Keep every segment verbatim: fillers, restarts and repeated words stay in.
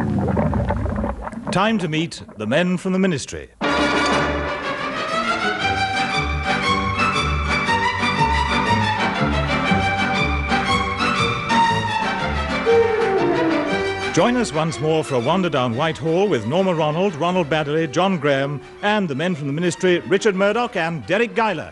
Time to meet the men from the Ministry. Join us once more for a wander down Whitehall with Norma Ronald, Ronald Baddeley, John Graham, and the men from the Ministry, Richard Murdoch and Derek Guyler.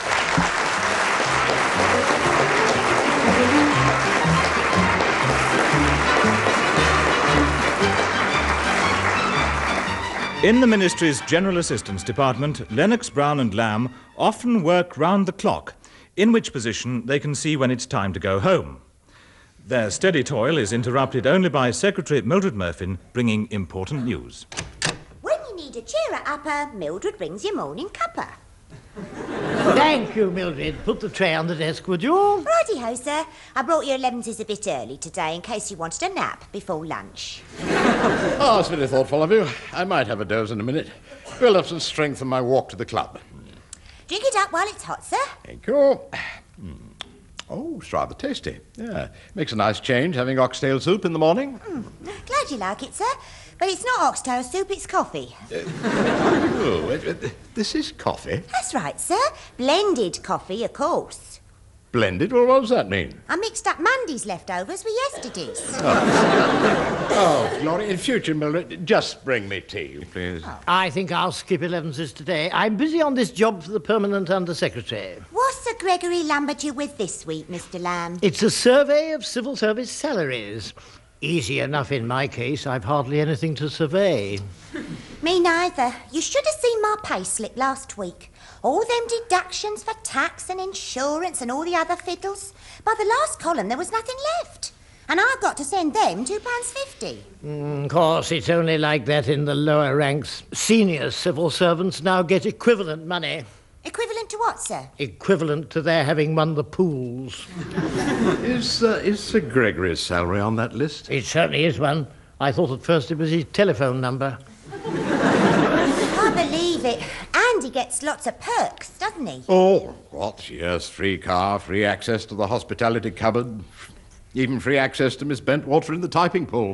In the Ministry's General Assistance Department, Lennox, Brown and Lamb often work round the clock, in which position they can see when it's time to go home. Their steady toil is interrupted only by Secretary Mildred Murphy bringing important news. When you need a cheer-upper, Mildred brings your morning cuppa. Thank you, Mildred. Put the tray on the desk, would you? Righty-ho, sir. I brought your elevenses a bit early today in case you wanted a nap before lunch. Oh, it's very thoughtful of you. I might have a doze in a minute. Build up some strength for my walk to the club. Drink it up while it's hot, sir. Thank you. Mm. Oh, it's rather tasty. Yeah, makes a nice change having oxtail soup in the morning. Mm. Glad you like it, sir. But it's not oxtail soup, it's coffee. Uh, oh, it, it, this is coffee? That's right, sir. Blended coffee, of course. Blended? Well, what does that mean? I mixed up Monday's leftovers with yesterday's. Oh, oh Gloria, in future, Mildred, just bring me tea, please. Oh. I think I'll skip elevenses today. I'm busy on this job for the Permanent Under-Secretary. What's Sir Gregory Lambert you with this week, Mister Lamb? It's a survey of civil service salaries. Easy enough in my case. I've hardly anything to survey. Me neither. You should have seen my payslip last week. All them deductions for tax and insurance and all the other fiddles. By the last column, there was nothing left. And I got to send them two pounds fifty. Mm, of course, it's only like that in the lower ranks. Senior civil servants now get equivalent money. Equivalent to what, sir? Equivalent to their having won the pools. Is, uh, is Sir Gregory's salary on that list? It certainly is one. I thought at first it was his telephone number. I believe it. And he gets lots of perks, doesn't he? Oh, what? Yes, free car, free access to the hospitality cupboard, even free access to Miss Bentwater in the typing pool.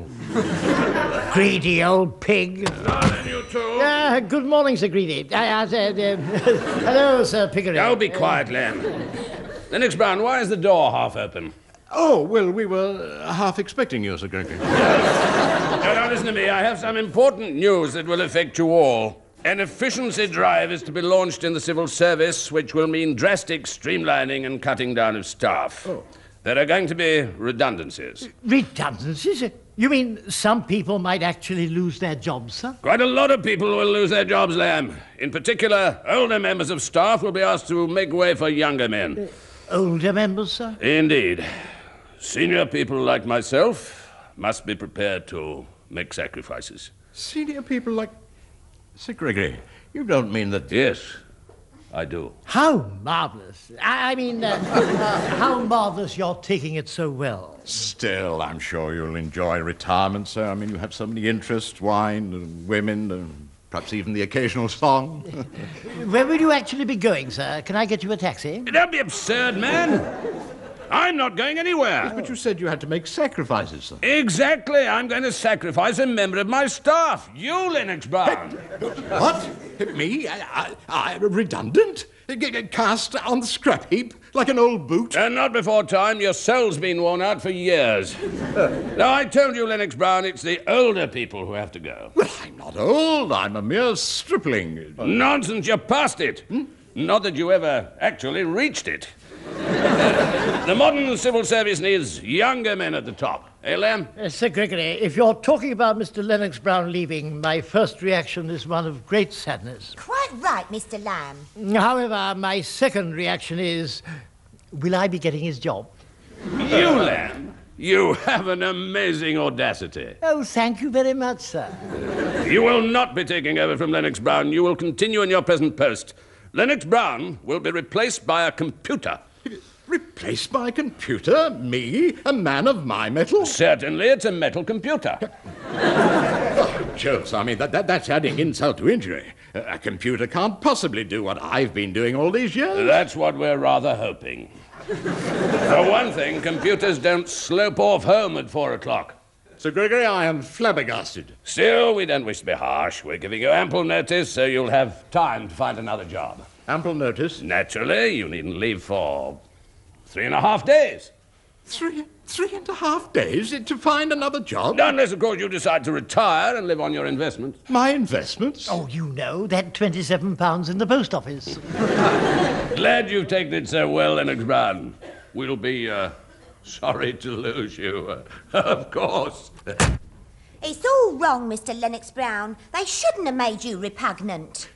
Greedy old pig. Darling, you two. Uh, good morning, Sir Greedy. I, I said, uh, hello, Sir Pickering. Oh, be quiet, Lamb. Lennox Brown, why is the door half open? Oh, well, we were uh, half expecting you, Sir Gregory. Now, now, listen to me. I have some important news that will affect you all. An efficiency drive is to be launched in the civil service, which will mean drastic streamlining and cutting down of staff. Oh. There are going to be redundancies. Redundancies? You mean some people might actually lose their jobs, sir? Quite a lot of people will lose their jobs, Lamb. In particular, older members of staff will be asked to make way for younger men. Uh, older members, sir? Indeed. Senior people like myself must be prepared to make sacrifices. Senior people like... Sir Gregory, you don't mean that... Yes, I do. How marvellous. I, I mean, uh, uh, how marvellous you're taking it so well. Still, I'm sure you'll enjoy retirement, sir. I mean, you have so many interests, wine and women and perhaps even the occasional song. Where will you actually be going, sir? Can I get you a taxi? Don't be absurd, man. I'm not going anywhere. Yes, but you said you had to make sacrifices, sir. Exactly. I'm going to sacrifice a member of my staff. You, Lennox Brown. What? Me? I, I, I redundant? Cast on the scrap heap like an old boot? And not before time. Your soul's been worn out for years. Now, I told you, Lennox Brown, it's the older people who have to go. Well, I'm not old. I'm a mere stripling. Nonsense. You're past it. Hmm? Not that you ever actually reached it. The modern civil service needs younger men at the top. Eh, Lamb? Uh, Sir Gregory, if you're talking about Mister Lennox Brown leaving, my first reaction is one of great sadness. Quite right, Mister Lamb. However, my second reaction is, will I be getting his job? You, Lamb? You have an amazing audacity. Oh, thank you very much, sir. You will not be taking over from Lennox Brown. You will continue in your present post. Lennox Brown will be replaced by a computer. Replaced by a computer? Me? A man of my metal? Certainly, it's a metal computer. Oh, jokes. I mean, that, that, that's adding insult to injury. A, a computer can't possibly do what I've been doing all these years. That's what we're rather hoping. For one thing, computers don't slope off home at four o'clock. Sir Gregory, I am flabbergasted. Still, we don't wish to be harsh. We're giving you ample notice, so you'll have time to find another job. Ample notice? Naturally, you needn't leave for three and a half days. Three, three and a half days to find another job? Unless, of course, you decide to retire and live on your investments. My investments? Oh, you know, that twenty-seven pounds in the post office. Glad you've taken it so well, Lennox Brown. We'll be, uh, sorry to lose you, uh, of course. It's all wrong, Mister Lennox Brown. They shouldn't have made you repugnant.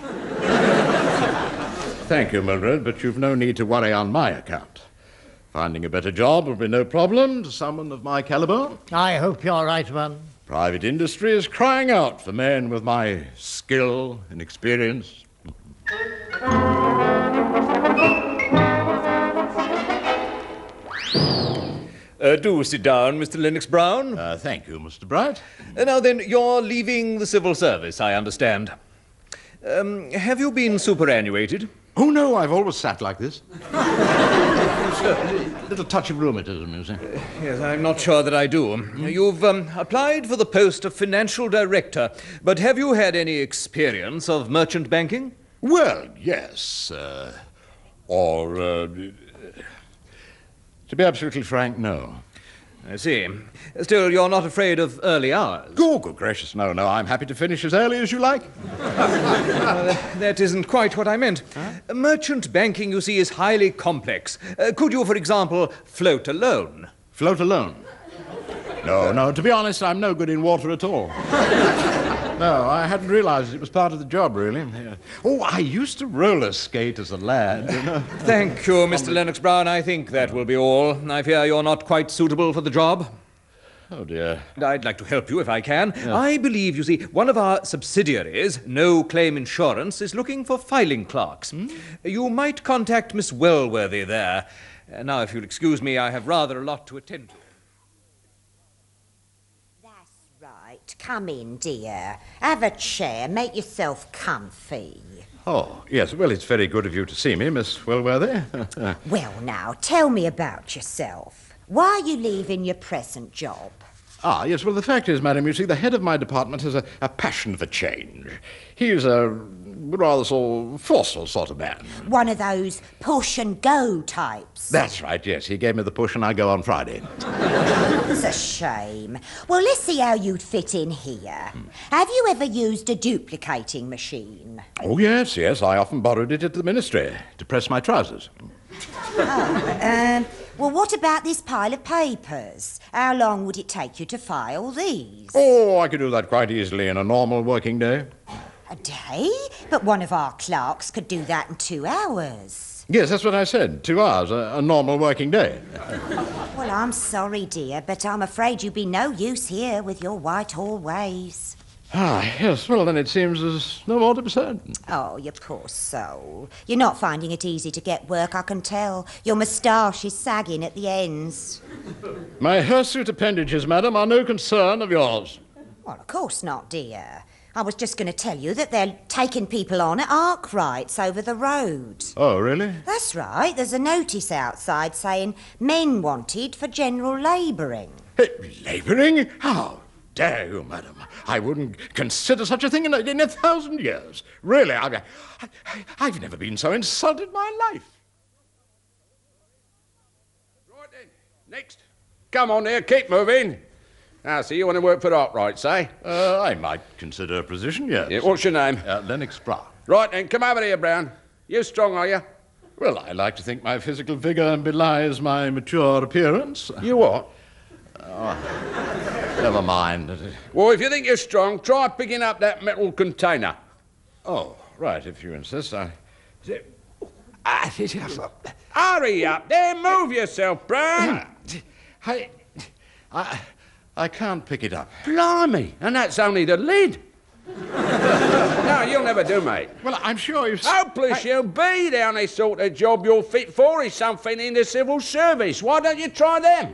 Thank you, Mildred, but you've no need to worry on my account. Finding a better job will be no problem to someone of my caliber. I hope you're right, one. Private industry is crying out for men with my skill and experience. Uh, do sit down, Mister Lennox Brown. Uh, thank you, Mister Bright. Uh, now then, you're leaving the civil service, I understand. Um, have you been superannuated? Oh, no, I've always sat like this. A little touch of rheumatism, you see. Uh, yes, I'm not sure that I do. Mm. You've um, applied for the post of financial director, but have you had any experience of merchant banking? Well, yes. Uh, or, uh, to be absolutely frank, no. I see. Still, you're not afraid of early hours? Oh, good gracious, no, no. I'm happy to finish as early as you like. uh, that isn't quite what I meant. Huh? Merchant banking, you see, is highly complex. Uh, could you, for example, float a loan? Float a loan? No, no, to be honest, I'm no good in water at all. No, I hadn't realized it was part of the job, really. Yeah. Oh, I used to roller skate as a lad. You know? Thank you, Mister Lennox Brown. I think that will be all. I fear you're not quite suitable for the job. Oh, dear. I'd like to help you if I can. Yeah. I believe, you see, one of our subsidiaries, No Claim Insurance, is looking for filing clerks. Hmm? You might contact Miss Wellworthy there. Uh, now, if you'll excuse me, I have rather a lot to attend to. Come in, dear. Have a chair. Make yourself comfy. Oh, yes. Well, it's very good of you to see me, Miss Wellworthy. Well, now, tell me about yourself. Why are you leaving your present job? Ah, yes. Well, the fact is, madam, you see, the head of my department has a, a passion for change. He's a rather sort of forceful sort of man. One of those push-and-go types. That's right, yes. He gave me the push and I go on Friday. It's a shame. Well, let's see how you'd fit in here. Hmm. Have you ever used a duplicating machine? Oh, yes, yes. I often borrowed it at the ministry to press my trousers. Oh, um... Well, what about this pile of papers? How long would it take you to file these? Oh, I could do that quite easily in a normal working day. A day? But one of our clerks could do that in two hours. Yes, that's what I said. Two hours, a, a normal working day. Well, I'm sorry, dear, but I'm afraid you'd be no use here with your Whitehall ways. Ah, yes, well, then it seems there's no more to be said. Oh, you poor soul. You're not finding it easy to get work, I can tell. Your moustache is sagging at the ends. My hirsute appendages, madam, are no concern of yours. Well, of course not, dear. I was just going to tell you that they're taking people on at Arkwright's over the road. Oh, really? That's right. There's a notice outside saying men wanted for general labouring. Hey, labouring? How dare you, madam? I wouldn't consider such a thing in a, in a thousand years. Really, I, I, I, I've never been so insulted in my life. Right then, next. Come on there, keep moving. Now, see, you want to work for Arkwright's, eh? Uh, I might consider a position, yes. Yeah, what's your name? Uh, Lennox Brown. Right then, come over here, Brown. You strong, are you? Well, I like to think my physical vigour belies my mature appearance. You what? Oh, never mind. Well, if you think you're strong, try picking up that metal container. Oh, right, if you insist. I... Hurry up there, move yourself, Brown. I, I, I can't pick it up. Blimey, and that's only the lid. No, you'll never do, mate. Well, I'm sure you've... Hopeless I... you'll be. The only sort of job you're fit for is something in the civil service. Why don't you try them?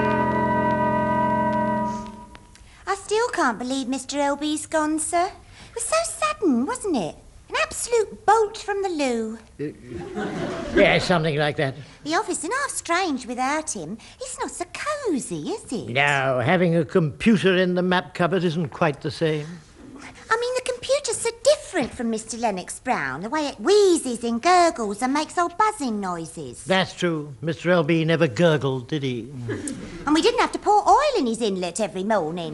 I still can't believe Mister L B's gone, sir. was so sudden, wasn't it? An absolute bolt from the loo. Yeah, something like that. The office isn't half strange without him. It's not so cosy, is it? No, having a computer in the map cupboard isn't quite the same. I mean, the computer's so different from Mister Lennox Brown, the way it wheezes and gurgles and makes old buzzing noises. That's true. Mister L B never gurgled, did he? And we didn't have to pour oil in his inlet every morning.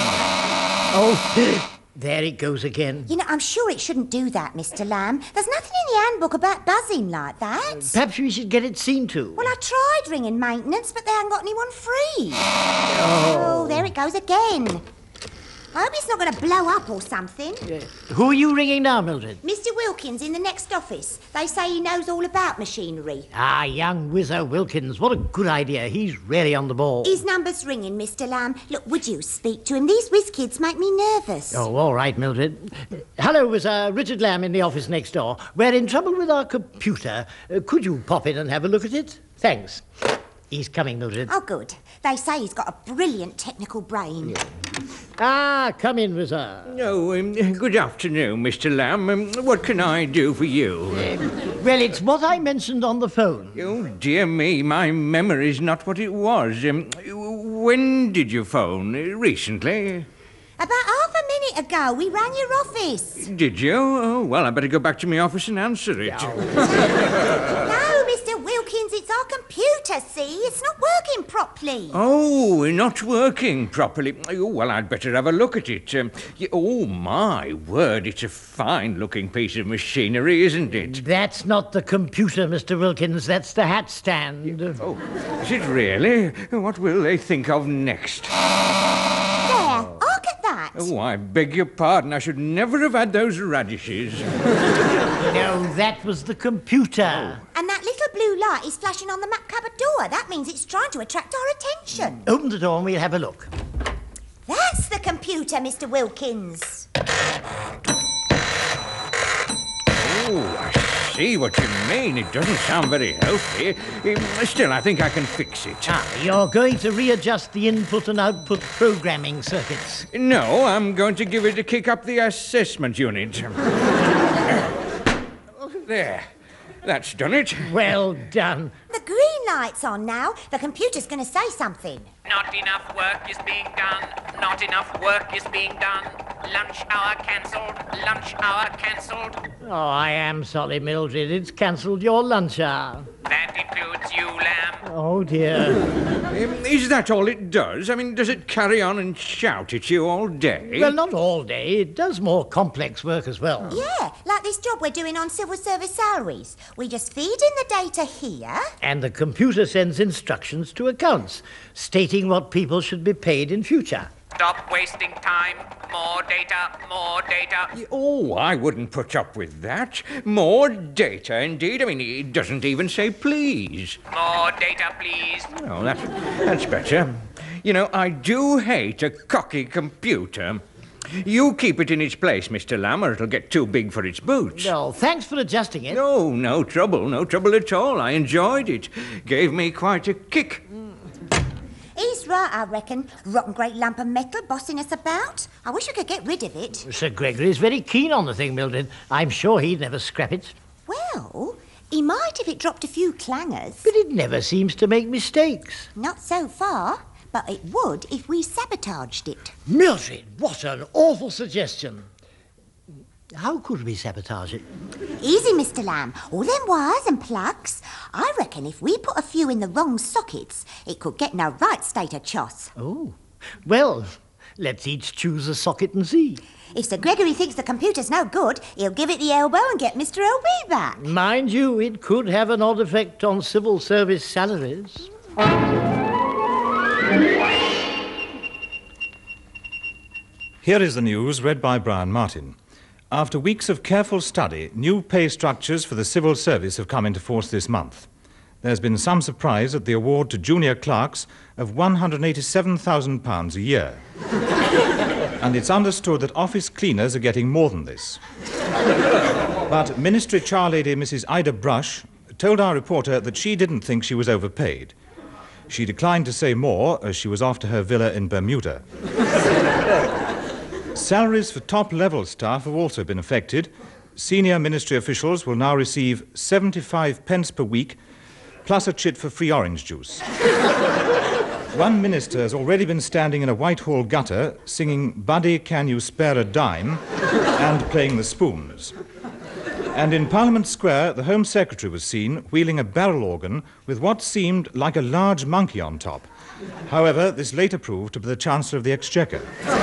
Oh, there it goes again. You know, I'm sure it shouldn't do that, Mister Lamb. There's nothing in the handbook about buzzing like that. Perhaps we should get it seen to. Well, I tried ringing maintenance, but they haven't got anyone free. Oh, oh there it goes again. I hope it's not going to blow up or something. Uh, who are you ringing now, Mildred? Mister Wilkins in the next office. They say he knows all about machinery. Ah, young whizzer Wilkins. What a good idea. He's really on the ball. His number's ringing, Mister Lamb. Look, would you speak to him? These whiz kids make me nervous. Oh, all right, Mildred. Uh, hello, whizzer. Richard Lamb in the office next door. We're in trouble with our computer. Uh, could you pop in and have a look at it? Thanks. He's coming, Mildred. Oh, good. They say he's got a brilliant technical brain. Yeah. Ah, come in, whizzer. Oh, um, good afternoon, Mister Lamb. Um, what can I do for you? Uh, well, it's what I mentioned on the phone. Oh, dear me, my memory's not what it was. Um, when did you phone? Recently? About half a minute ago, we rang your office. Did you? Oh, well, I better go back to my office and answer it. No, Mister Wilkins, it's our computer, see? It's not working properly. Oh, not working properly. Oh, well, I'd better have a look at it. Um, y- oh, my word, it's a fine-looking piece of machinery, isn't it? That's not the computer, Mister Wilkins. That's the hat stand. Oh, is it really? What will they think of next? There, look at that. Oh, I beg your pardon. I should never have had those radishes. No, that was the computer. And that little blue light is flashing on the map cupboard door. That means it's trying to attract our attention. Open the door and we'll have a look. That's the computer, Mister Wilkins. Oh, I see what you mean. It doesn't sound very healthy. Um, Still, I think I can fix it. Ah, you're going to readjust the input and output programming circuits. No, I'm going to give it a kick up the assessment unit. There. That's done it. Well done. The green light's on now. The computer's going to say something. Not enough work is being done. Not enough work is being done. Lunch hour cancelled. Lunch hour cancelled. Oh, I am sorry, Mildred. It's cancelled your lunch hour. That includes you, Lamb. Oh, dear. Um, is that all it does? I mean, does it carry on and shout at you all day? Well, not all day. It does more complex work as well. Yeah, like this job we're doing on civil service salaries. We just feed in the data here. And the computer sends instructions to accounts, stating what people should be paid in future. Stop wasting time. More data, more data. Oh, I wouldn't put up with that. More data, indeed. I mean, it doesn't even say please. More data, please. Oh, that's, that's better. You know, I do hate a cocky computer. You keep it in its place, Mister Lamb, or it'll get too big for its boots. Well, thanks for adjusting it. No, no trouble, no trouble at all. I enjoyed it. Gave me quite a kick. He's right, I reckon. Rotten great lump of metal bossing us about. I wish we could get rid of it. Sir Gregory's very keen on the thing, Mildred. I'm sure he'd never scrap it. Well, he might if it dropped a few clangers. But it never seems to make mistakes. Not so far, but it would if we sabotaged it. Mildred, what an awful suggestion. How could we sabotage it? Easy, Mister Lamb. All them wires and plugs. I reckon if we put a few in the wrong sockets, it could get in a right state of choss. Oh, well, let's each choose a socket and see. If Sir Gregory thinks the computer's no good, he'll give it the elbow and get Mister L B back. Mind you, it could have an odd effect on civil service salaries. Here is the news read by Brian Martin. After weeks of careful study, new pay structures for the civil service have come into force this month. There's been some surprise at the award to junior clerks of one hundred eighty-seven thousand pounds a year. And it's understood that office cleaners are getting more than this. But Ministry Charlady Missus Ida Brush told our reporter that she didn't think she was overpaid. She declined to say more, as she was off to her villa in Bermuda. Salaries for top-level staff have also been affected. Senior ministry officials will now receive seventy-five pence per week, plus a chit for free orange juice. One minister has already been standing in a Whitehall gutter singing "Buddy, Can You Spare a Dime?" and playing the spoons. And in Parliament Square, the Home Secretary was seen wheeling a barrel organ with what seemed like a large monkey on top. However, this later proved to be the Chancellor of the Exchequer.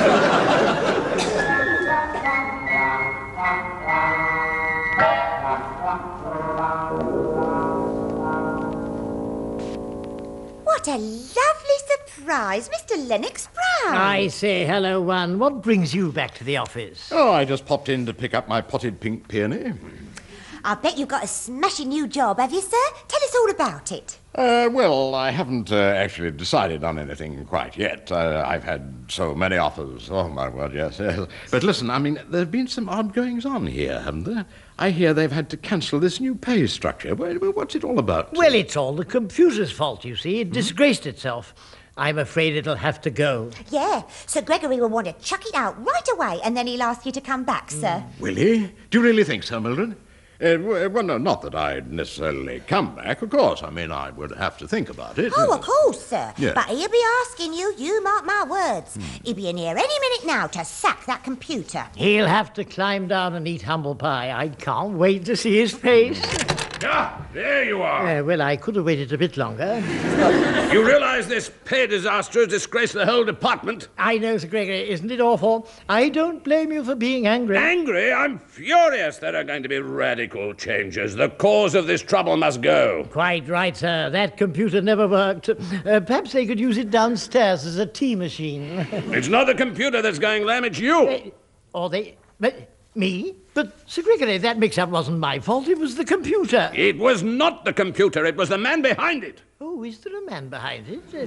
What a lovely surprise, Mister Lennox Brown. I say, hello, one. What brings you back to the office? Oh, I just popped in to pick up my potted pink peony. I bet you've got a smashing new job, have you, sir? Tell us all about it. Uh, well, I haven't uh, actually decided on anything quite yet. Uh, I've had so many offers. Oh, my word, yes, yes. But listen, I mean, there have been some odd goings-on here, haven't there? I hear they've had to cancel this new pay structure. Well, what's it all about? Well, it's all the computer's fault, you see. It disgraced itself. I'm afraid it'll have to go. Yeah, Sir Gregory will want to chuck it out right away, and then he'll ask you to come back, sir. Will he? Do you really think so, Mildred? Uh, well, no, not that I'd necessarily come back, of course. I mean, I would have to think about it. Oh, of course, sir. Yeah. But he'll be asking you, you mark my words. He'll be in here any minute now to sack that computer. He'll have to climb down and eat humble pie. I can't wait to see his face. Ah, there you are. Uh, well, I could have waited a bit longer. You realise this pay disaster has disgraced the whole department? I know, Sir Gregory. Isn't it awful? I don't blame you for being angry. Angry? I'm furious. There are going to be radical changes. The cause of this trouble must go. Quite right, sir. That computer never worked. Uh, perhaps they could use it downstairs as a tea machine. It's not the computer that's going lamb, it's you. Uh, or they... But me? But, Sir Gregory, that mix-up wasn't my fault. It was the computer. It was not the computer. It was the man behind it. Oh, is there a man behind it?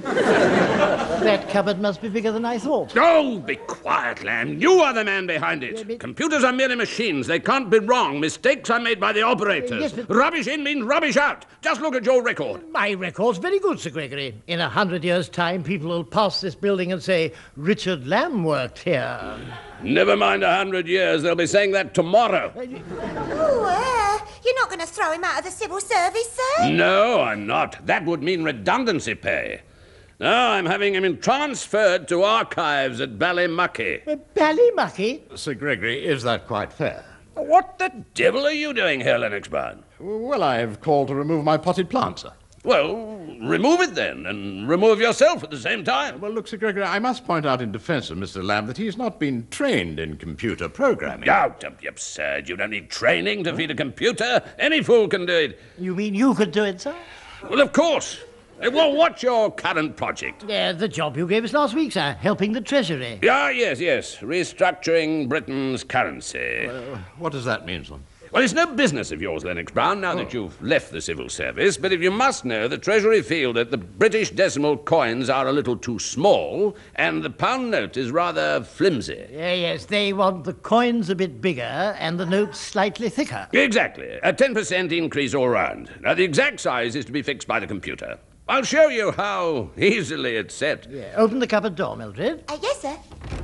That cupboard must be bigger than I thought. Oh, be quiet, Lamb. You are the man behind it. Yeah, but- Computers are merely machines. They can't be wrong. Mistakes are made by the operators. Yes, but- Rubbish in means rubbish out. Just look at your record. My record's very good, Sir Gregory. In a hundred years' time, people will pass this building and say, Richard Lamb worked here. Never mind a hundred years. They'll be saying that tomorrow. Oh, uh, you're not going to throw him out of the civil service, sir? No, I'm not. That would mean redundancy pay. No, I'm having him transferred to archives at Ballymucky. Uh, Ballymucky? Sir Gregory, is that quite fair? What the devil are you doing here, Lennox Brown? Well, I've called to remove my potted plant, sir. Well, remove it then, and remove yourself at the same time. Well, look, Sir Gregory, I must point out in defence of Mister Lamb that he's not been trained in computer programming. Oh, don't be absurd. You don't need training to feed a computer. Any fool can do it. You mean you could do it, sir? Well, of course. Uh, Well, what's your current project? Yeah, the job you gave us last week, sir, helping the Treasury. Ah, yes, yes. Restructuring Britain's currency. Uh, what does that mean, son? Well, it's no business of yours, Lennox Brown, now that you've left the civil service, but if you must know, the Treasury feel that the British decimal coins are a little too small, and the pound note is rather flimsy. Yeah, yes, they want the coins a bit bigger and the notes slightly thicker. Exactly. A ten percent increase all round. Now, the exact size is to be fixed by the computer. I'll show you how easily it's set. Yeah, open the cupboard door, Mildred. Uh, yes, sir.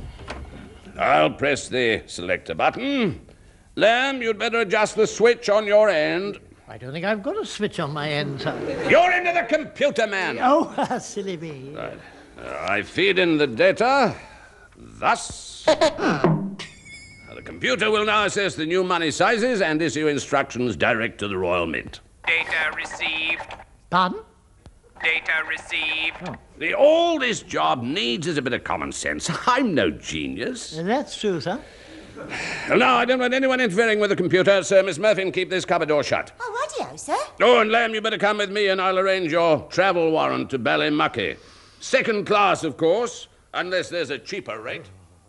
I'll press the selector button. Lamb, you'd better adjust the switch on your end. I don't think I've got a switch on my end, sir. You're into the computer, man. Oh, silly me. Right. Uh, I feed in the data. Thus. Now, the computer will now assess the new money sizes and issue instructions direct to the Royal Mint. Data received. Pardon? Data received. The, all this job needs is a bit of common sense. I'm no genius. That's true, sir. Well, now, I don't want anyone interfering with the computer, so Miss Murphy, keep this cupboard door shut. Oh, righty-o, sir. Oh, and Lamb, you better come with me and I'll arrange your travel warrant to Ballymucky. Second class, of course, unless there's a cheaper rate.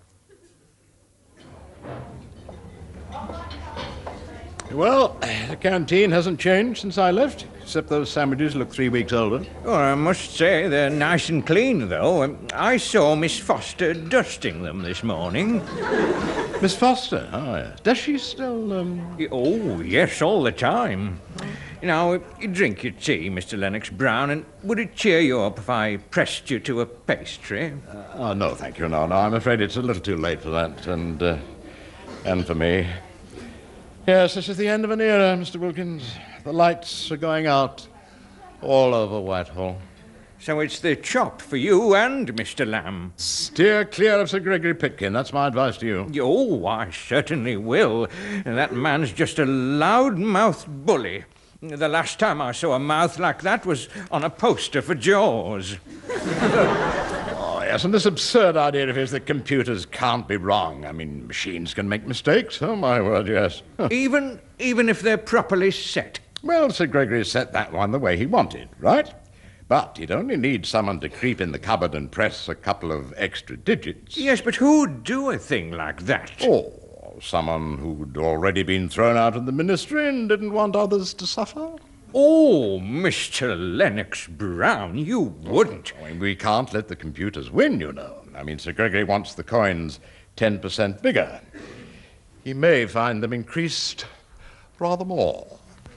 Well, the canteen hasn't changed since I left, except those sandwiches look three weeks older. Oh, I must say they're nice and clean, though. Um, I saw Miss Foster dusting them this morning. Miss Foster, oh, yes. Does she still, um... Oh, yes, all the time. Now, drink your tea, Mister Lennox Brown, and would it cheer you up if I pressed you to a pastry? Uh, oh, no, thank you. No, no, I'm afraid it's a little too late for that, and, uh, and for me. Yes, this is the end of an era, Mister Wilkins. The lights are going out all over Whitehall. So it's the chop for you and Mister Lamb. Steer clear of Sir Gregory Pitkin. That's my advice to you. Oh, I certainly will. That man's just a loud-mouthed bully. The last time I saw a mouth like that was on a poster for Jaws. Oh, yes, and this absurd idea of his that computers can't be wrong. I mean, machines can make mistakes. Oh, my word, yes. even, even if they're properly set. Well, Sir Gregory set that one the way he wanted, right? But he'd only need someone to creep in the cupboard and press a couple of extra digits. Yes, but who'd do a thing like that? Oh, someone who'd already been thrown out of the ministry and didn't want others to suffer. Oh, Mister Lennox Brown, you wouldn't. I mean, we can't let the computers win, you know. I mean, Sir Gregory wants the coins ten percent bigger. He may find them increased rather more.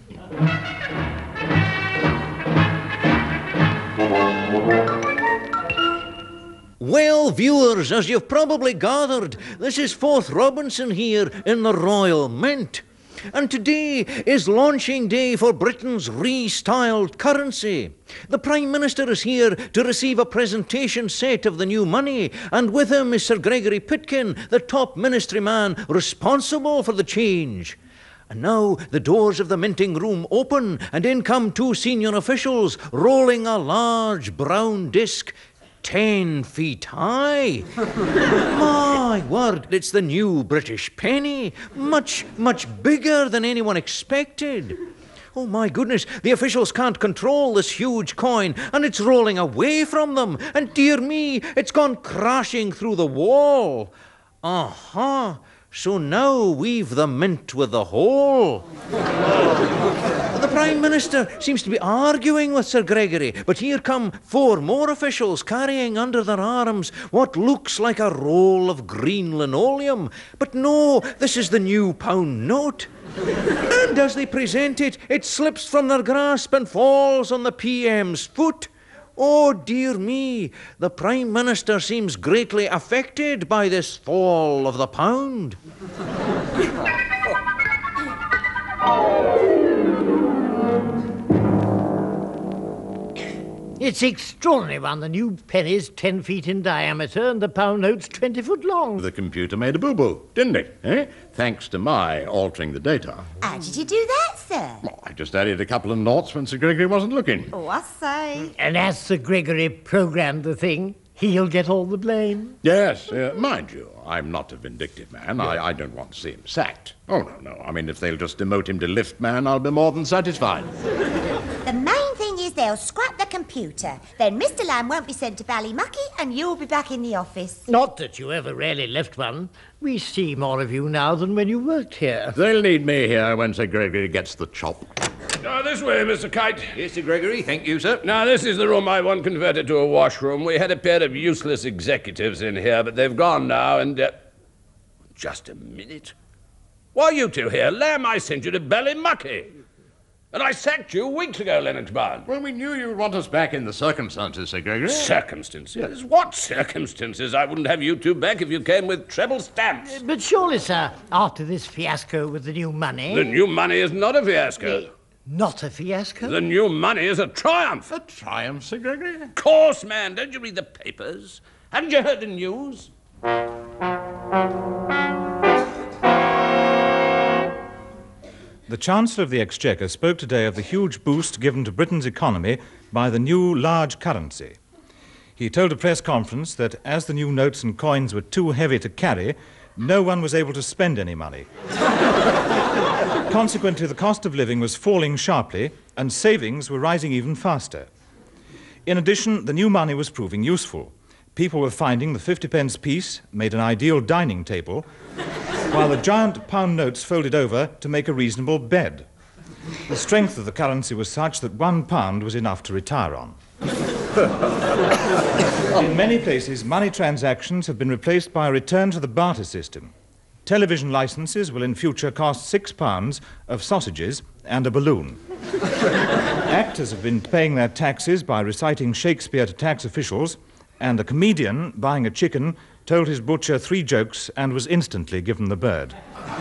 Well, viewers, as you've probably gathered, this is Forth Robinson here in the Royal Mint. And today is launching day for Britain's restyled currency. The Prime Minister is here to receive a presentation set of the new money, and with him is Sir Gregory Pitkin, the top ministry man responsible for the change. And now the doors of the minting room open, and in come two senior officials rolling a large brown disc ten feet high. My word, it's the new British penny. Much, much bigger than anyone expected. Oh, my goodness, the officials can't control this huge coin, and it's rolling away from them. And dear me, it's gone crashing through the wall. Uh-huh. So now we've the mint with the hole. The Prime Minister seems to be arguing with Sir Gregory, but here come four more officials carrying under their arms what looks like a roll of green linoleum. But no, this is the new pound note. And as they present it, it slips from their grasp and falls on the P M's foot. Oh, dear me, the Prime Minister seems greatly affected by this fall of the pound. It's extraordinary, one. The new penny's ten feet in diameter and the pound note's twenty foot long. The computer made a boo-boo, didn't it? Eh? Thanks to my altering the data. How did you do that, sir? Well, I just added a couple of noughts when Sir Gregory wasn't looking. Oh, I say. And as Sir Gregory programmed the thing, he'll get all the blame. Yes, uh, mind you, I'm not a vindictive man. I, I don't want to see him sacked. Oh, no, no. I mean, if they'll just demote him to lift man, I'll be more than satisfied. The main thing is they'll scrap the computer. Then Mister Lamb won't be sent to Ballymucky and you'll be back in the office. Not that you ever really left one. We see more of you now than when you worked here. They'll need me here when Sir Gregory gets the chop. Now, this way, Mister Kite. Yes, Sir Gregory, thank you, sir. Now, this is the room I want converted to a washroom. We had a pair of useless executives in here, but they've gone now, and... Uh... Just a minute. Why, you two here? Lamb, I sent you to Ballymucky. And I sacked you weeks ago, Lennox Brown. Well, we knew you'd want us back in the circumstances, Sir Gregory. Circumstances? Yes. What circumstances? I wouldn't have you two back if you came with treble stamps. But surely, sir, after this fiasco with the new money... The new money is not a fiasco. Uh, not a fiasco? The new money is a triumph. A triumph, Sir Gregory? Of course, man. Don't you read the papers? Haven't you heard the news? The Chancellor of the Exchequer spoke today of the huge boost given to Britain's economy by the new large currency. He told a press conference that as the new notes and coins were too heavy to carry, no one was able to spend any money. Consequently, the cost of living was falling sharply and savings were rising even faster. In addition, the new money was proving useful. People were finding the fifty pence piece made an ideal dining table, while the giant pound notes folded over to make a reasonable bed. The strength of the currency was such that one pound was enough to retire on. In many places, money transactions have been replaced by a return to the barter system. Television licenses will in future cost six pounds of sausages and a balloon. Actors have been paying their taxes by reciting Shakespeare to tax officials, and a comedian, buying a chicken, told his butcher three jokes and was instantly given the bird.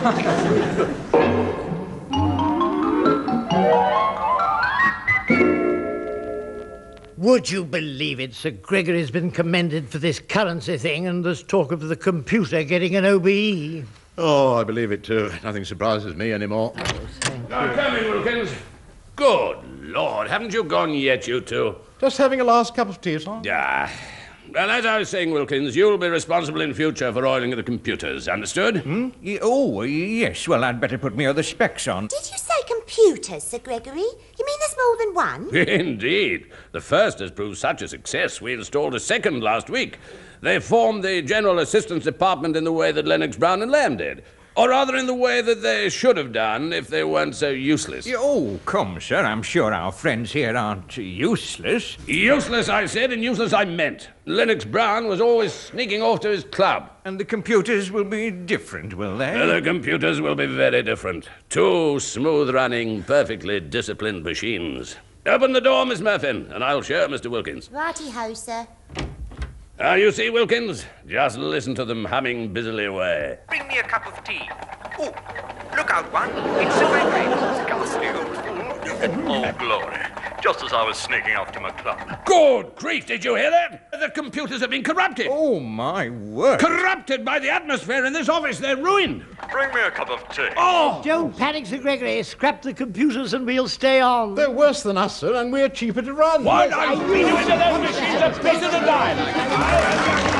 Would you believe it? Sir Gregory's been commended for this currency thing, and there's talk of the computer getting an O B E. Oh, I believe it too. Nothing surprises me anymore. Now, come in, Wilkins. Good Lord, haven't you gone yet, you two? Just having a last cup of tea, sir. Ah. Well, as I was saying, Wilkins, you'll be responsible in future for oiling of the computers, understood? Hmm? Y- Oh, yes. Well, I'd better put me other specs on. Did you say computers, Sir Gregory? You mean there's more than one? Indeed. The first has proved such a success, we installed a second last week. They formed the General Assistance Department in the way that Lennox, Brown and Lamb did. Or rather in the way that they should have done if they weren't so useless. Y- Oh, come, sir. I'm sure our friends here aren't useless. Useless, I said, and useless I meant. Lennox Brown was always sneaking off to his club. And the computers will be different, will they? The computers will be very different. Two smooth-running, perfectly disciplined machines. Open the door, Miss Murphin, and I'll show Mister Wilkins. Righty-ho, sir. Ah, you see, Wilkins? Just listen to them humming busily away. Bring me a cup of tea. Oh, look out, one. It's Sir Gregory. Ghastly old fool. Oh, glory. Just as I was sneaking off to my club. Good grief, did you hear that? The computers have been corrupted. Oh, my word. Corrupted by the atmosphere in this office. They're ruined. Bring me a cup of tea. Oh! Don't panic, Sir Gregory. Scrap the computers and we'll stay on. They're worse than us, sir, and we're cheaper to run. What? I'll beat you into those machines a piece at a time.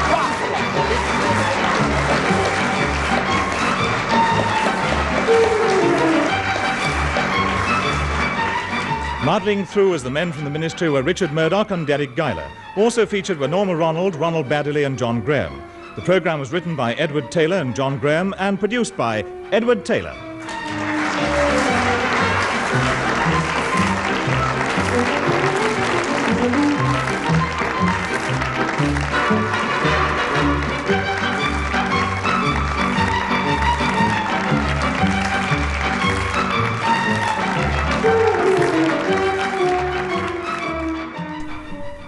Muddling through as the men from the ministry were Richard Murdoch and Derek Guyler. Also featured were Norma Ronald, Ronald Baddeley and John Graham. The programme was written by Edward Taylor and John Graham and produced by Edward Taylor.